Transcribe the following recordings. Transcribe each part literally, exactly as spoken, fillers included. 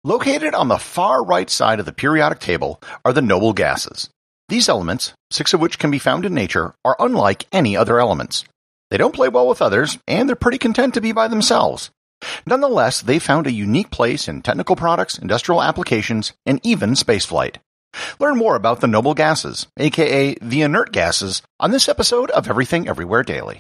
Located on the far right side of the periodic table are the noble gases. These elements, six of which can be found in nature, are unlike any other elements. They don't play well with others, and they're pretty content to be by themselves. Nonetheless, they found a unique place in technical products, industrial applications, and even spaceflight. Learn more about the noble gases, aka the inert gases, on this episode of Everything Everywhere Daily.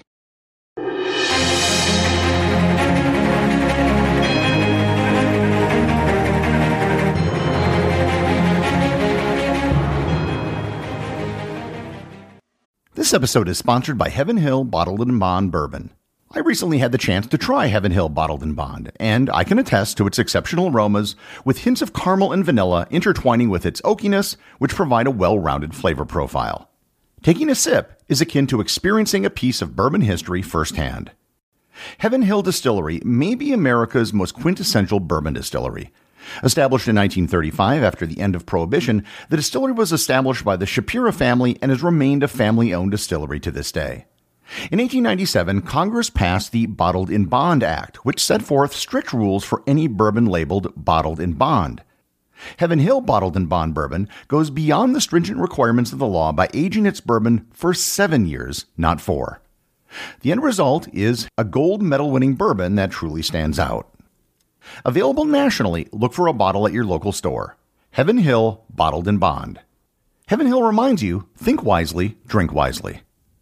This episode is sponsored by Heaven Hill Bottled and Bond Bourbon. I recently had the chance to try Heaven Hill Bottled and Bond, and I can attest to its exceptional aromas with hints of caramel and vanilla intertwining with its oakiness, which provide a well-rounded flavor profile. Taking a sip is akin to experiencing a piece of bourbon history firsthand. Heaven Hill Distillery may be America's most quintessential bourbon distillery. Established in nineteen thirty-five after the end of Prohibition, the distillery was established by the Shapiro family and has remained a family-owned distillery to this day. In eighteen ninety-seven, Congress passed the Bottled in Bond Act, which set forth strict rules for any bourbon labeled Bottled in Bond. Heaven Hill Bottled in Bond Bourbon goes beyond the stringent requirements of the law by aging its bourbon for seven years, not four. The end result is a gold medal-winning bourbon that truly stands out. Available nationally, look for a bottle at your local store. Heaven Hill Bottled in Bond. Heaven Hill reminds you, think wisely, drink wisely.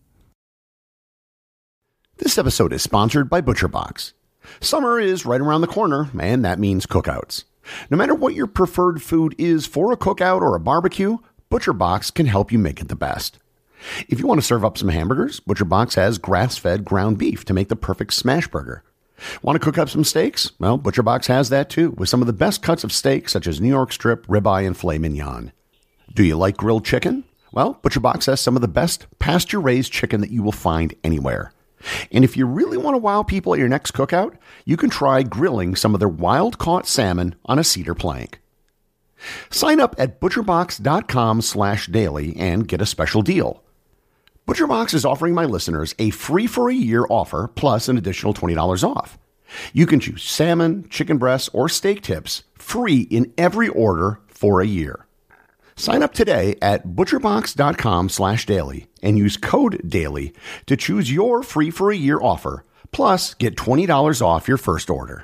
This episode is sponsored by ButcherBox. Summer is right around the corner, and that means cookouts. No matter what your preferred food is for a cookout or a barbecue, ButcherBox can help you make it the best. If you want to serve up some hamburgers, ButcherBox has grass-fed ground beef to make the perfect smash burger. Want to cook up some steaks? Well, ButcherBox has that too, with some of the best cuts of steak such as New York strip, ribeye, and filet mignon. Do you like grilled chicken? Well, ButcherBox has some of the best pasture-raised chicken that you will find anywhere. And if you really want to wow people at your next cookout, you can try grilling some of their wild-caught salmon on a cedar plank. Sign up at butcherbox.com slash daily and get a special deal. ButcherBox is offering my listeners a free-for-a-year offer plus an additional twenty dollars off. You can choose salmon, chicken breasts, or steak tips free in every order for a year. Sign up today at butcherbox.com slash daily and use code DAILY to choose your free-for-a-year offer, plus get twenty dollars off your first order.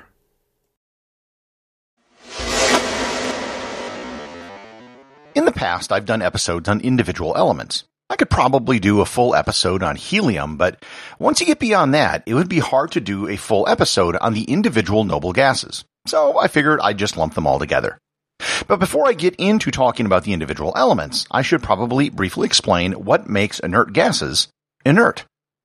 In the past, I've done episodes on individual elements. I could probably do a full episode on helium, but once you get beyond that, it would be hard to do a full episode on the individual noble gases. So I figured I'd just lump them all together. But before I get into talking about the individual elements, I should probably briefly explain what makes inert gases inert.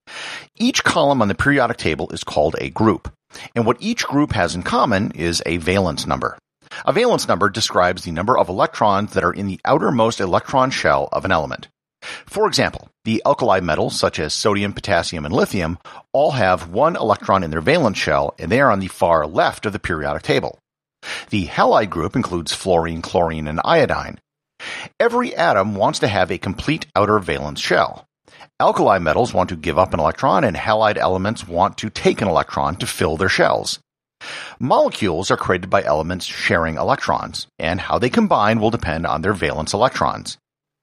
Each column on the periodic table is called a group, and what each group has in common is a valence number. A valence number describes the number of electrons that are in the outermost electron shell of an element. For example, the alkali metals such as sodium, potassium, and lithium all have one electron in their valence shell, and they are on the far left of the periodic table. The halide group includes fluorine, chlorine, and iodine. Every atom wants to have a complete outer valence shell. Alkali metals want to give up an electron, and halide elements want to take an electron to fill their shells. Molecules are created by elements sharing electrons, and how they combine will depend on their valence electrons.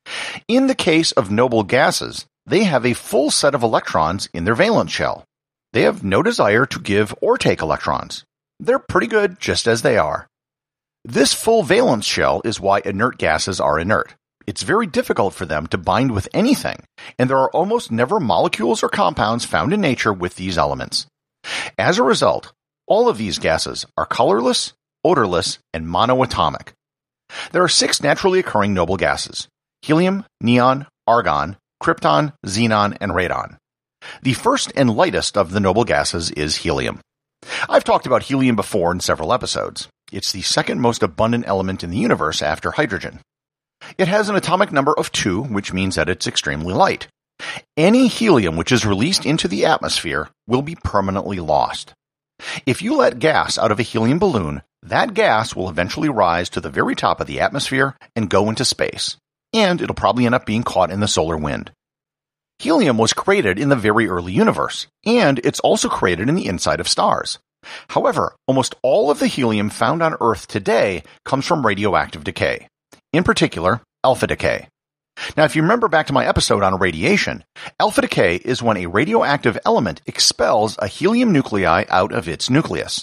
In the case of noble gases, they have a full set of electrons in their valence shell. They have no desire to give or take electrons. They're pretty good just as they are. This full valence shell is why inert gases are inert. It's very difficult for them to bind with anything, and there are almost never molecules or compounds found in nature with these elements. As a result, all of these gases are colorless, odorless, and monoatomic. There are six naturally occurring noble gases: helium, neon, argon, krypton, xenon, and radon. The first and lightest of the noble gases is helium. I've talked about helium before in several episodes. It's the second most abundant element in the universe after hydrogen. It has an atomic number of two, which means that it's extremely light. Any helium which is released into the atmosphere will be permanently lost. If you let gas out of a helium balloon, that gas will eventually rise to the very top of the atmosphere and go into space, and it'll probably end up being caught in the solar wind. Helium was created in the very early universe, and it's also created in the inside of stars. However, almost all of the helium found on Earth today comes from radioactive decay, in particular, alpha decay. Now, if you remember back to my episode on radiation, alpha decay is when a radioactive element expels a helium nuclei out of its nucleus.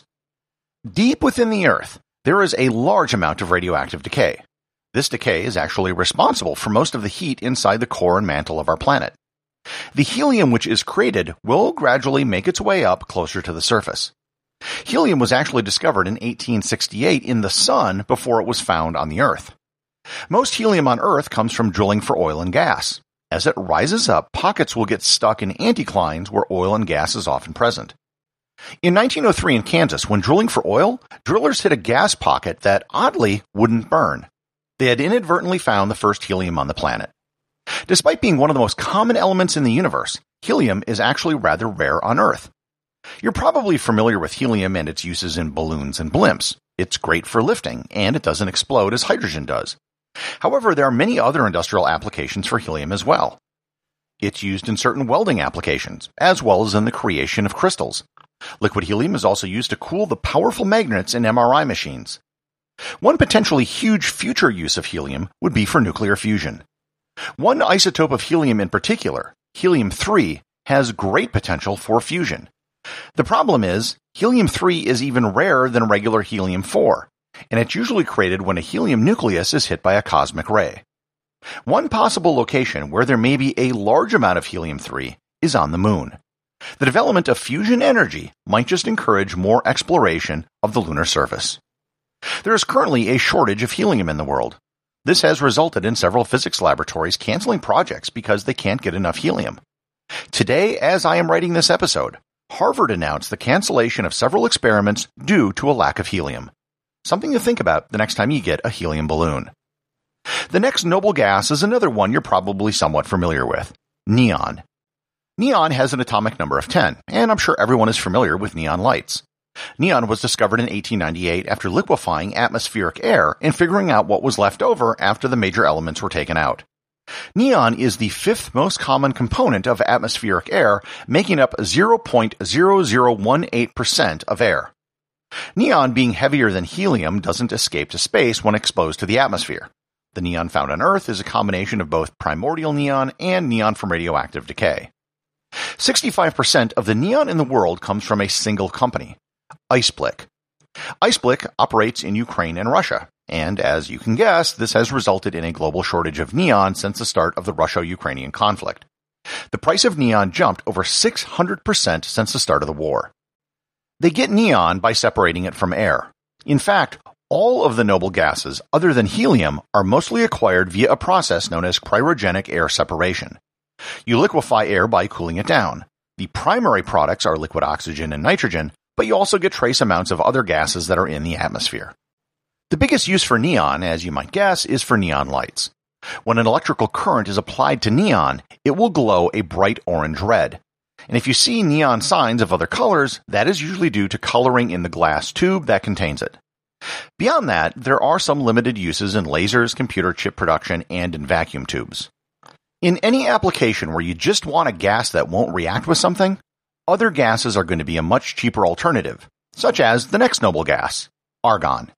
Deep within the Earth, there is a large amount of radioactive decay. This decay is actually responsible for most of the heat inside the core and mantle of our planet. The helium which is created will gradually make its way up closer to the surface. Helium was actually discovered in eighteen sixty-eight in the Sun before it was found on the Earth. Most helium on Earth comes from drilling for oil and gas. As it rises up, pockets will get stuck in anticlines where oil and gas is often present. In nineteen oh three in Kansas, when drilling for oil, drillers hit a gas pocket that, oddly, wouldn't burn. They had inadvertently found the first helium on the planet. Despite being one of the most common elements in the universe, helium is actually rather rare on Earth. You're probably familiar with helium and its uses in balloons and blimps. It's great for lifting, and it doesn't explode as hydrogen does. However, there are many other industrial applications for helium as well. It's used in certain welding applications, as well as in the creation of crystals. Liquid helium is also used to cool the powerful magnets in M R I machines. One potentially huge future use of helium would be for nuclear fusion. One isotope of helium in particular, helium three, has great potential for fusion. The problem is, helium three is even rarer than regular helium four, and it's usually created when a helium nucleus is hit by a cosmic ray. One possible location where there may be a large amount of helium three is on the Moon. The development of fusion energy might just encourage more exploration of the lunar surface. There is currently a shortage of helium in the world. This has resulted in several physics laboratories canceling projects because they can't get enough helium. Today, as I am writing this episode, Harvard announced the cancellation of several experiments due to a lack of helium. Something to think about the next time you get a helium balloon. The next noble gas is another one you're probably somewhat familiar with, neon. Neon has an atomic number of ten, and I'm sure everyone is familiar with neon lights. Neon was discovered in eighteen ninety-eight after liquefying atmospheric air and figuring out what was left over after the major elements were taken out. Neon is the fifth most common component of atmospheric air, making up zero point zero zero one eight percent of air. Neon, being heavier than helium, doesn't escape to space when exposed to the atmosphere. The neon found on Earth is a combination of both primordial neon and neon from radioactive decay. sixty-five percent of the neon in the world comes from a single company, Iceblick. Iceblick operates in Ukraine and Russia, and as you can guess, this has resulted in a global shortage of neon since the start of the Russia-Ukrainian conflict. The price of neon jumped over six hundred percent since the start of the war. They get neon by separating it from air. In fact, all of the noble gases, other than helium, are mostly acquired via a process known as cryogenic air separation. You liquefy air by cooling it down. The primary products are liquid oxygen and nitrogen, but you also get trace amounts of other gases that are in the atmosphere. The biggest use for neon, as you might guess, is for neon lights. When an electrical current is applied to neon, it will glow a bright orange red. And if you see neon signs of other colors, that is usually due to coloring in the glass tube that contains it. Beyond that, there are some limited uses in lasers, computer chip production, and in vacuum tubes. In any application where you just want a gas that won't react with something, other gases are going to be a much cheaper alternative, such as the next noble gas, argon.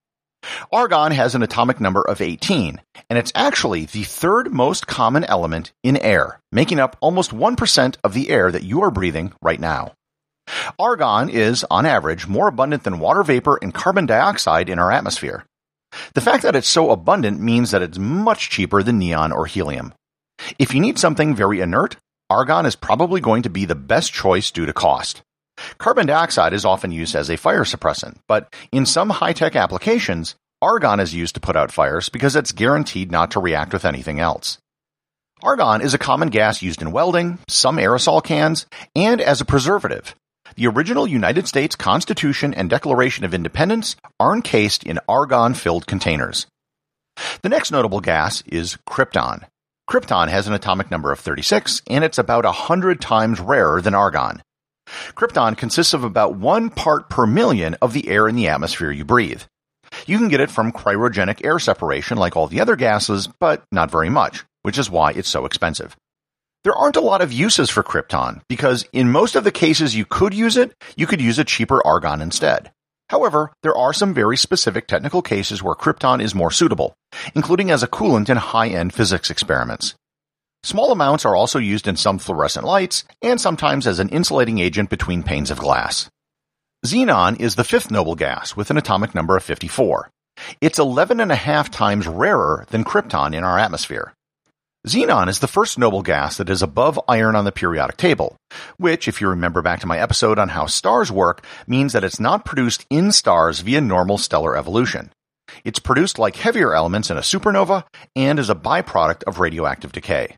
Argon has an atomic number of eighteen, and it's actually the third most common element in air, making up almost one percent of the air that you are breathing right now. Argon is, on average, more abundant than water vapor and carbon dioxide in our atmosphere. The fact that it's so abundant means that it's much cheaper than neon or helium. If you need something very inert, argon is probably going to be the best choice due to cost. Carbon dioxide is often used as a fire suppressant, but in some high-tech applications, argon is used to put out fires because it's guaranteed not to react with anything else. Argon is a common gas used in welding, some aerosol cans, and as a preservative. The original United States Constitution and Declaration of Independence are encased in argon-filled containers. The next notable gas is krypton. Krypton has an atomic number of thirty-six, and it's about one hundred times rarer than argon. Krypton consists of about one part per million of the air in the atmosphere you breathe. You can get it from cryogenic air separation like all the other gases, but not very much, which is why it's so expensive. There aren't a lot of uses for krypton because in most of the cases you could use it, you could use a cheaper argon instead. However, there are some very specific technical cases where krypton is more suitable, including as a coolant in high-end physics experiments. Small amounts are also used in some fluorescent lights and sometimes as an insulating agent between panes of glass. Xenon is the fifth noble gas with an atomic number of fifty-four. It's eleven and a half times rarer than krypton in our atmosphere. Xenon is the first noble gas that is above iron on the periodic table, which, if you remember back to my episode on how stars work, means that it's not produced in stars via normal stellar evolution. It's produced like heavier elements in a supernova and is a byproduct of radioactive decay.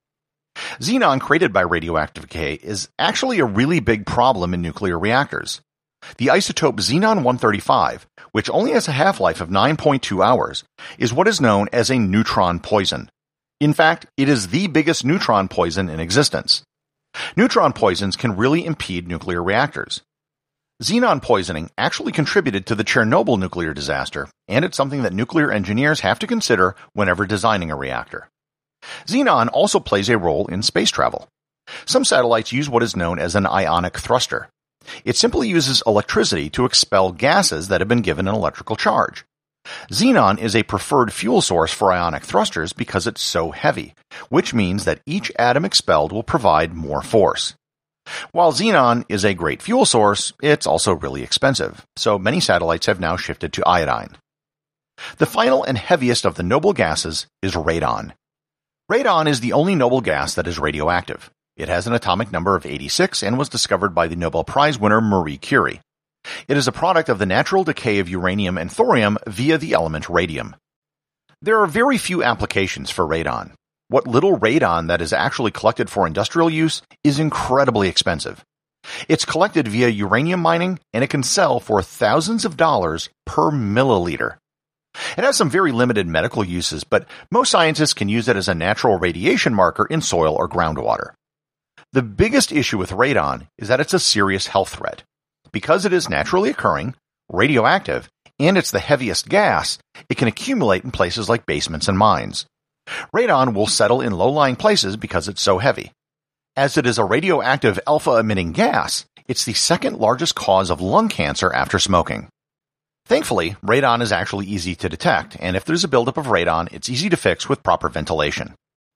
Xenon created by radioactive decay is actually a really big problem in nuclear reactors. The isotope xenon one thirty-five, which only has a half-life of nine point two hours, is what is known as a neutron poison. In fact, it is the biggest neutron poison in existence. Neutron poisons can really impede nuclear reactors. Xenon poisoning actually contributed to the Chernobyl nuclear disaster, and it's something that nuclear engineers have to consider whenever designing a reactor. Xenon also plays a role in space travel. Some satellites use what is known as an ionic thruster. It simply uses electricity to expel gases that have been given an electrical charge. Xenon is a preferred fuel source for ionic thrusters because it's so heavy, which means that each atom expelled will provide more force. While xenon is a great fuel source, it's also really expensive, so many satellites have now shifted to iodine. The final and heaviest of the noble gases is radon. Radon is the only noble gas that is radioactive. It has an atomic number of eighty-six and was discovered by the Nobel Prize winner Marie Curie. It is a product of the natural decay of uranium and thorium via the element radium. There are very few applications for radon. What little radon that is actually collected for industrial use is incredibly expensive. It's collected via uranium mining, and it can sell for thousands of dollars per milliliter. It has some very limited medical uses, but most scientists can use it as a natural radiation marker in soil or groundwater. The biggest issue with radon is that it's a serious health threat. Because it is naturally occurring, radioactive, and it's the heaviest gas, it can accumulate in places like basements and mines. Radon will settle in low-lying places because it's so heavy. As it is a radioactive alpha-emitting gas, it's the second largest cause of lung cancer after smoking. Thankfully, radon is actually easy to detect, and if there's a buildup of radon, it's easy to fix with proper ventilation.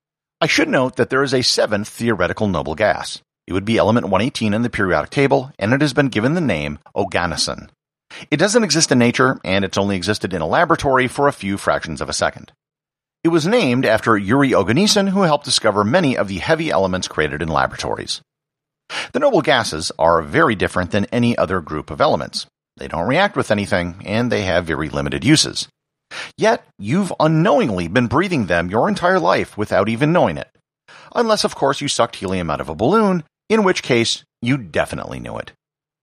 I should note that there is a seventh theoretical noble gas. It would be element one eighteen in the periodic table, and it has been given the name oganesson. It doesn't exist in nature, and it's only existed in a laboratory for a few fractions of a second. It was named after Yuri Oganesson, who helped discover many of the heavy elements created in laboratories. The noble gases are very different than any other group of elements. They don't react with anything, and they have very limited uses. Yet, you've unknowingly been breathing them your entire life without even knowing it. Unless, of course, you sucked helium out of a balloon, in which case, you definitely knew it.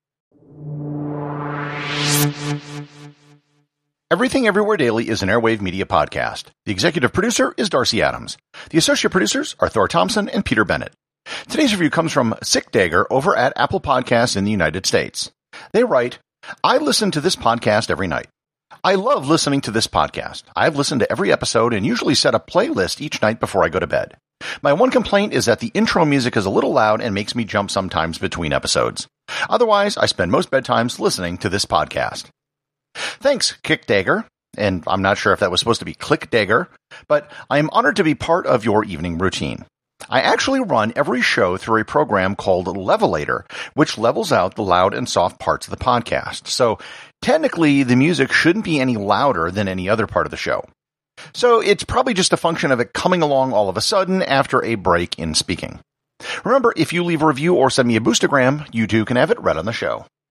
Everything Everywhere Daily is an Airwave Media podcast. The executive producer is Darcy Adams. The associate producers are Thor Thompson and Peter Bennett. Today's review comes from Sick Dagger over at Apple Podcasts in the United States. They write, I listen to this podcast every night. I love listening to this podcast. I've listened to every episode and usually set a playlist each night before I go to bed. My one complaint is that the intro music is a little loud and makes me jump sometimes between episodes. Otherwise, I spend most bedtimes listening to this podcast. Thanks, Kick Dagger, and I'm not sure if that was supposed to be Click Dagger, but I am honored to be part of your evening routine. I actually run every show through a program called Levelator, which levels out the loud and soft parts of the podcast. So technically, the music shouldn't be any louder than any other part of the show. So it's probably just a function of it coming along all of a sudden after a break in speaking. Remember, if you leave a review or send me a boostagram, you too can have it read on the show.